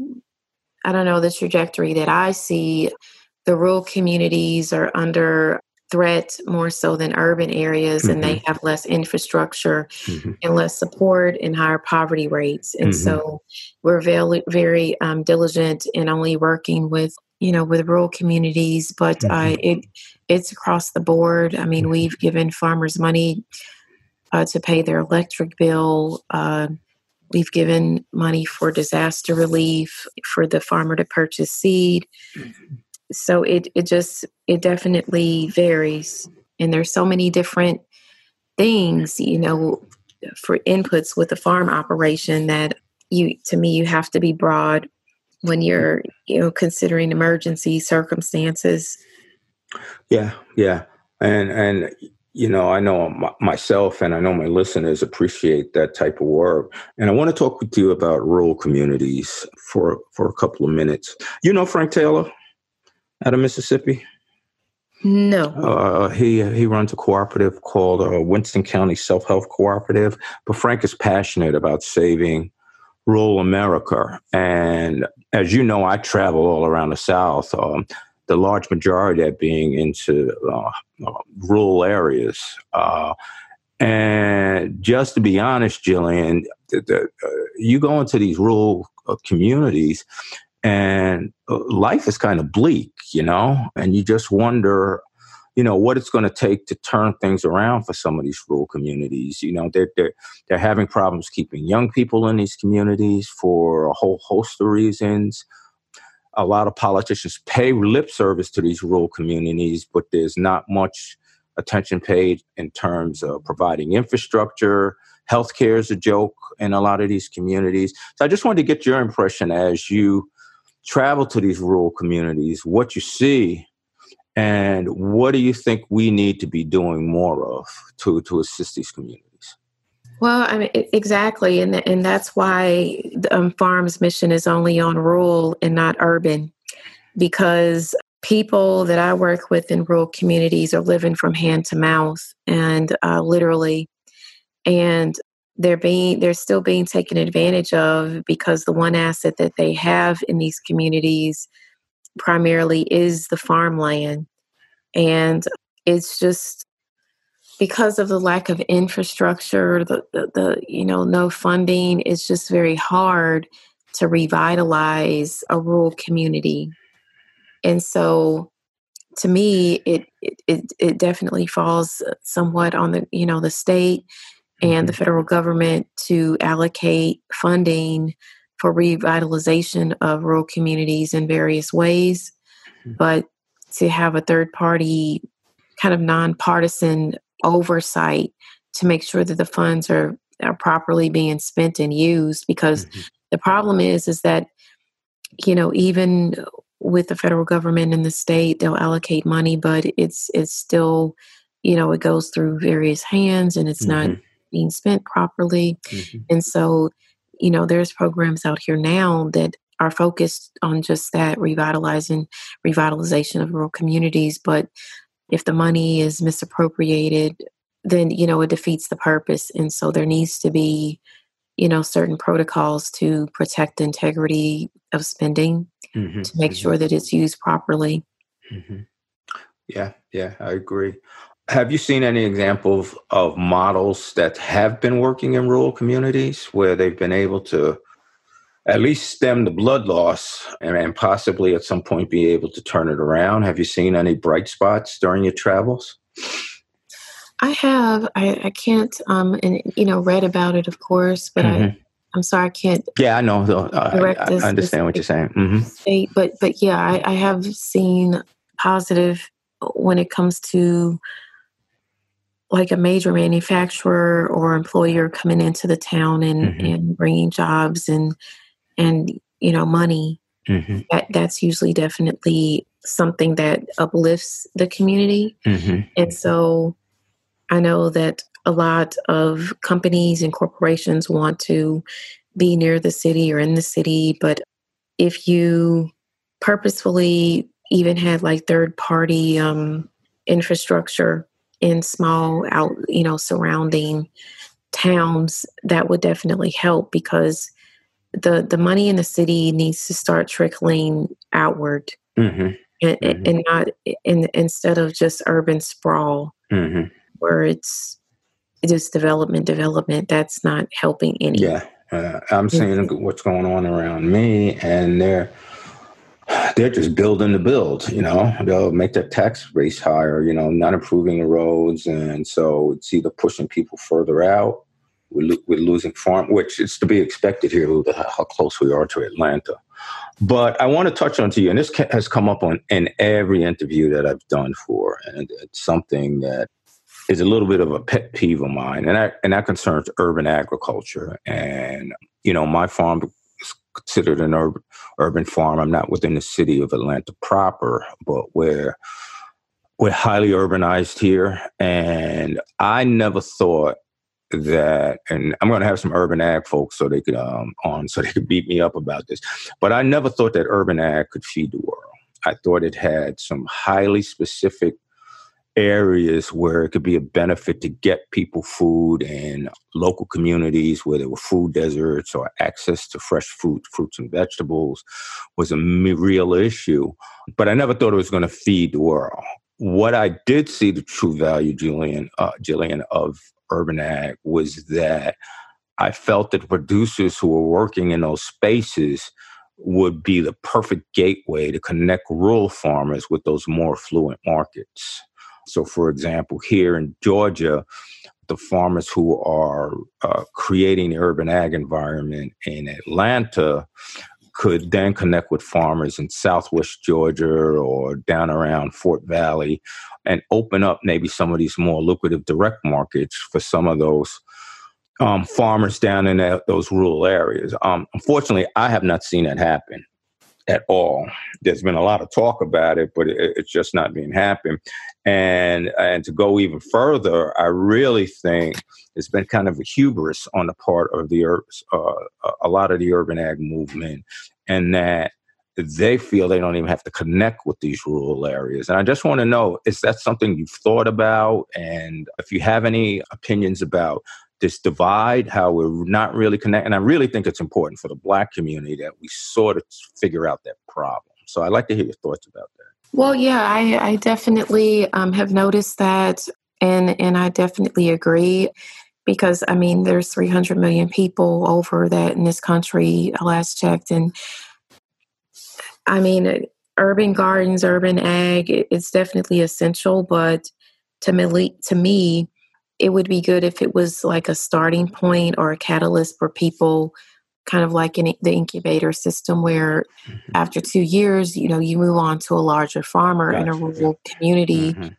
I don't know, the trajectory that I see, the rural communities are under threat more so than urban areas, Mm-hmm. and they have less infrastructure Mm-hmm. and less support and higher poverty rates. And Mm-hmm. so we're very, very um, diligent in only working with, you know, with rural communities, but uh, Mm-hmm. it it's across the board. I mean, we've given farmers money uh, to pay their electric bill. Uh, we've given money for disaster relief, for the farmer to purchase seed. so it, it just, it definitely varies. And there's so many different things, you know, for inputs with the farm operation that you, to me, you have to be broad when you're, you know, considering emergency circumstances. Yeah, yeah. And, and, you know, I know m- myself and I know my listeners appreciate that type of work. And I want to talk with you about rural communities for, for a couple of minutes. You know Frank Taylor out of Mississippi? No. Uh, he he runs a cooperative called uh, Winston County Self-Help Cooperative. But Frank is passionate about saving rural America. And as you know, I travel all around the South. Um, the large majority of that being into uh, uh, rural areas. Uh, and just to be honest, Jillian, the, the, uh, you go into these rural uh, communities and uh, life is kind of bleak, you know, and you just wonder, you know, what it's going to take to turn things around for some of these rural communities. You know, they're, they're, they're having problems keeping young people in these communities for a whole host of reasons. A lot of politicians pay lip service to these rural communities, but there's not much attention paid in terms of providing infrastructure. Healthcare is a joke in a lot of these communities. So I just wanted to get your impression as you travel to these rural communities, what you see, and what do you think we need to be doing more of to, to assist these communities? Well, I mean, exactly. And and that's why the um, Farm's mission is only on rural and not urban, because people that I work with in rural communities are living from hand to mouth and uh, literally, and they're being, they're still being taken advantage of because the one asset that they have in these communities primarily is the farmland. And it's just, because of the lack of infrastructure, the, the, the, you know, no funding, it's just very hard to revitalize a rural community. And so to me, it, it, it definitely falls somewhat on the, you know, the state and mm-hmm. the federal government to allocate funding for revitalization of rural communities in various ways. Mm-hmm. But to have a third party kind of nonpartisan oversight to make sure that the funds are, are properly being spent and used, because mm-hmm. the problem is is that, you know, even with the federal government and the state, they'll allocate money, but it's it's still, you know, it goes through various hands and it's mm-hmm. not being spent properly. Mm-hmm. And so, you know, there's programs out here now that are focused on just that, revitalizing revitalization of rural communities, but if the money is misappropriated, then, you know, it defeats the purpose. And so there needs to be, you know, certain protocols to protect the integrity of spending mm-hmm. to make mm-hmm. sure that it's used properly. Mm-hmm. Yeah, yeah, I agree. Have you seen any examples of models that have been working in rural communities where they've been able to at least stem the blood loss and, and possibly at some point be able to turn it around? Have you seen any bright spots during your travels? I have. I, I can't, um, and, you know, read about it, of course, but mm-hmm. I, I'm sorry, I can't. Yeah, I know. I, I, I understand what you're saying. Mm-hmm. State, but, but yeah, I, I have seen positive when it comes to like a major manufacturer or employer coming into the town and, mm-hmm. and bringing jobs and, and, you know, money. Mm-hmm. That that's usually definitely something that uplifts the community. Mm-hmm. And so I know that a lot of companies and corporations want to be near the city or in the city, but if you purposefully even had like third party um, infrastructure in small out, you know, surrounding towns, that would definitely help, because the, the money in the city needs to start trickling outward mm-hmm. And, mm-hmm. and not in, instead of just urban sprawl mm-hmm. where it's just development, development, that's not helping any. Yeah. Uh, I'm seeing mm-hmm. what's going on around me, and they're, they're just building to build, you know, they'll make their tax base higher, you know, not improving the roads. And so it's either pushing people further out. We're, lo- we're losing farm, which is to be expected here, how close we are to Atlanta. But I want to touch on to you, and this ca- has come up on in every interview that I've done for, and it's something that is a little bit of a pet peeve of mine, and that and that concerns urban agriculture. And you know, my farm is considered an urban urban farm. I'm not within the city of Atlanta proper, but we're we're highly urbanized here, and I never thought that, and I'm going to have some urban ag folks so they could um on so they could beat me up about this, but I never thought that urban ag could feed the world. I thought it had some highly specific areas where it could be a benefit to get people food in local communities where there were food deserts or access to fresh fruit, fruits and vegetables was a real issue. But I never thought it was going to feed the world. What I did see the true value, Julian, uh, Jillian, of urban ag was that I felt that producers who were working in those spaces would be the perfect gateway to connect rural farmers with those more affluent markets. So, for example, here in Georgia, the farmers who are uh, creating the urban ag environment in Atlanta could then connect with farmers in Southwest Georgia or down around Fort Valley and open up maybe some of these more lucrative direct markets for some of those um, farmers down in that, those rural areas. Um, unfortunately, I have not seen that happen at all. There's been a lot of talk about it, but it, it's just not being happening. And and to go even further, I really think it's been kind of a hubris on the part of the uh, a lot of the urban ag movement, and that they feel they don't even have to connect with these rural areas. And I just want to know, is that something you've thought about? And if you have any opinions about this divide, how we're not really connecting. And I really think it's important for the Black community that we sort of figure out that problem. So I'd like to hear your thoughts about that. Well, yeah, I, I definitely um, have noticed that. And, and I definitely agree because, I mean, there's three hundred million people over that in this country, I last checked. And I mean, urban gardens, urban ag, it's definitely essential. But to me, to me, it would be good if it was like a starting point or a catalyst for people, kind of like in the incubator system where mm-hmm. after two years, you know, you move on to a larger farmer gotcha. in a rural community mm-hmm.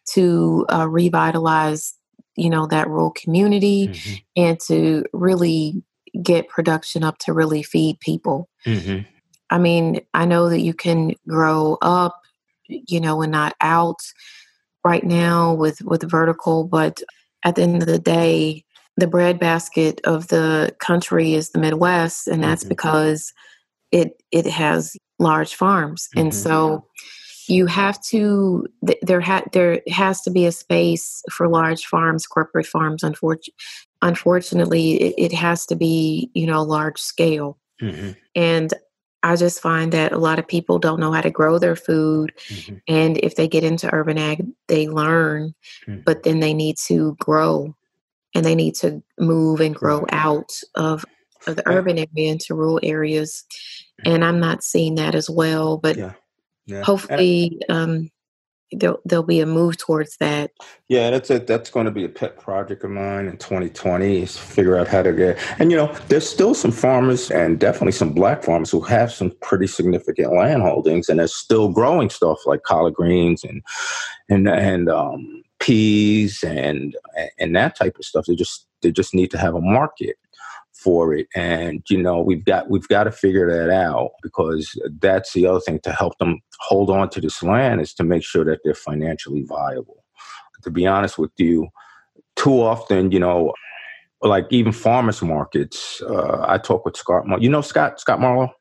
to uh, revitalize, you know, that rural community mm-hmm. and to really get production up to really feed people. Mm-hmm. I mean, I know that you can grow up, you know, and not out right now with, with vertical, but at the end of the day, the breadbasket of the country is the Midwest, and that's mm-hmm. because it it has large farms, mm-hmm. and so you have to th- there ha- there has to be a space for large farms, corporate farms. Unfortunately, unfortunately, it, it has to be, you know, large scale, mm-hmm. and I just find that a lot of people don't know how to grow their food. Mm-hmm. And if they get into urban ag, they learn, mm-hmm. but then they need to grow and they need to move and grow right. out of, of the urban area into rural areas. And I'm not seeing that as well, but yeah. Yeah. hopefully um, there'll, there'll be a move towards that. Yeah, that's it. That's going to be a pet project of mine in twenty twenty is figure out how to get, and you know, there's still some farmers and definitely some Black farmers who have some pretty significant land holdings and they're still growing stuff like collard greens and, and, and, um, peas and, and that type of stuff. They just, they just need to have a market for it. And, you know, we've got, we've got to figure that out because that's the other thing to help them hold on to this land is to make sure that they're financially viable. To be honest with you, too often, you know, like even farmers markets, uh, I talk with Scott, Mar- you know, Scott, Scott Marlowe?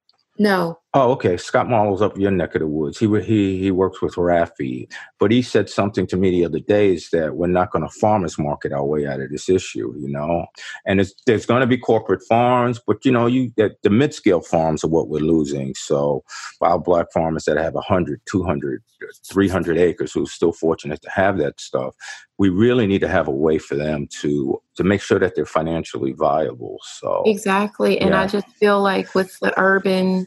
No. Oh, okay. Scott Marlowe's up your neck of the woods. He he he works with Rafi, but he said something to me the other day is that we're not going to farmers market our way out of this issue, you know. And it's, there's going to be corporate farms, but you know, you the, the mid-scale farms are what we're losing. So our Black farmers that have one hundred, two hundred, three hundred acres who are still fortunate to have that stuff, we really need to have a way for them to to make sure that they're financially viable. So exactly, and yeah. I just feel like with the urban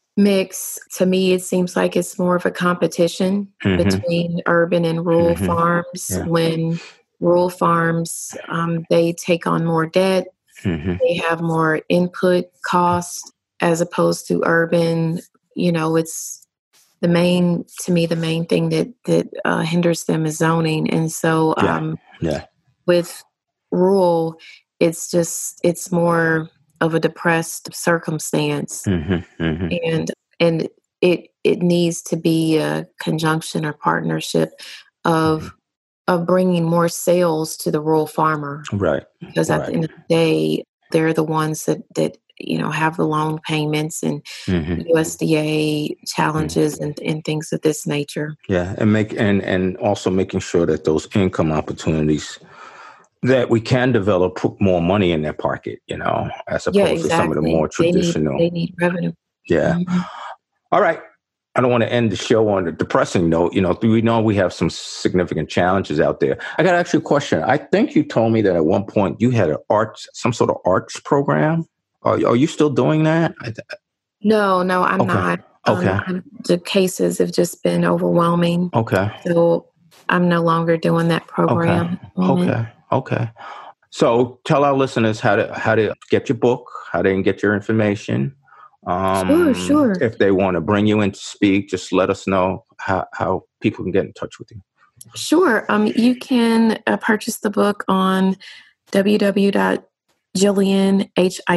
mix, to me, it seems like it's more of a competition mm-hmm. between urban and rural mm-hmm. farms. Yeah. When rural farms, um, they take on more debt, mm-hmm. they have more input costs as opposed to urban. You know, it's the main, to me, the main thing that, that uh, hinders them is zoning. And so Yeah. um, Yeah. with rural, it's just, it's more of a depressed circumstance. Mm-hmm, mm-hmm. And, and it, it needs to be a conjunction or partnership of, mm-hmm. of bringing more sales to the rural farmer. Right. Because at right. the end of the day, they're the ones that, that, you know, have the loan payments and mm-hmm. U S D A challenges mm-hmm. and, and things of this nature. Yeah. And make, and, and also making sure that those income opportunities that we can develop put more money in their pocket, you know, as opposed yeah, exactly. to some of the more traditional. They need, they need revenue. Yeah. Mm-hmm. All right. I don't want to end the show on a depressing note. You know, we know we have some significant challenges out there. I got to ask you a question. I think you told me that at one point you had an arts, some sort of arts program. Are, are you still doing that? No, no, I'm okay. not. Okay. Um, the cases have just been overwhelming. Okay. So I'm no longer doing that program. Okay. Okay. Okay. So tell our listeners how to how to get your book, how they can get your information. Um, sure, sure. If they want to bring you in to speak, just let us know how, how people can get in touch with you. Sure. Um, you can uh, purchase the book on w w w dot jillian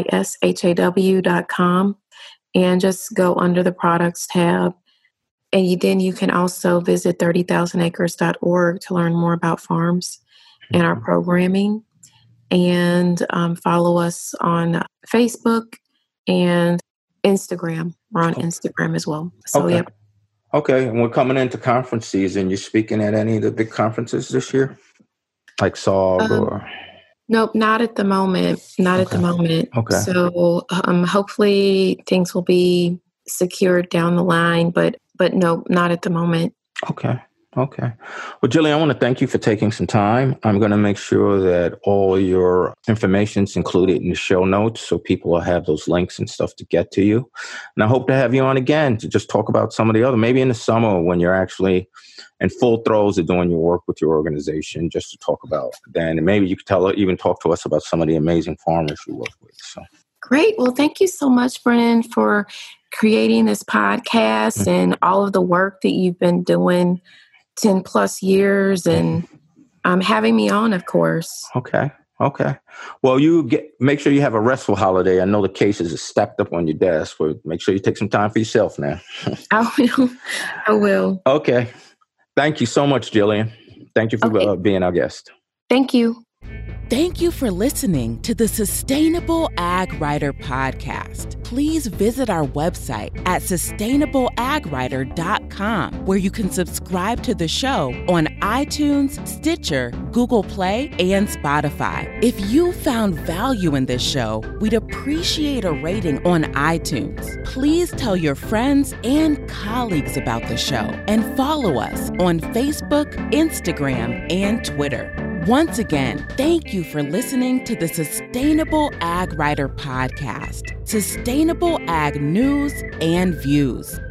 hishaw dot com and just go under the products tab. And you, then you can also visit thirty thousand acres dot org to learn more about farms and our programming, and um, follow us on Facebook and Instagram. We're on Instagram as well. So, okay. yeah. Okay. And we're coming into conference season. You speaking at any of the big conferences this year? Like S O G um, or? Nope, not at the moment. Not okay. at the moment. Okay. So um, hopefully things will be secured down the line, but, but no, not at the moment. Okay. Okay. Well, Jillian, I want to thank you for taking some time. I'm going to make sure that all your information is included in the show notes so people will have those links and stuff to get to you. And I hope to have you on again to just talk about some of the other, maybe in the summer when you're actually in full throes of doing your work with your organization, just to talk about then. And maybe you could tell, even talk to us about some of the amazing farmers you work with. So great. Well, thank you so much, Brennan, for creating this podcast mm-hmm. and all of the work that you've been doing ten plus years and um, having me on, of course. Okay. Okay. Well, you get, make sure you have a restful holiday. I know the cases are stacked up on your desk, but make sure you take some time for yourself now. I will. I will. Okay. Thank you so much, Jillian. Thank you for okay. uh, being our guest. Thank you. Thank you for listening to the Sustainable Ag Writer podcast. Please visit our website at sustainable ag writer dot com, where you can subscribe to the show on iTunes, Stitcher, Google Play, and Spotify. If you found value in this show, we'd appreciate a rating on iTunes. Please tell your friends and colleagues about the show and follow us on Facebook, Instagram, and Twitter. Once again, thank you for listening to the Sustainable Ag Writer podcast, sustainable ag news and views.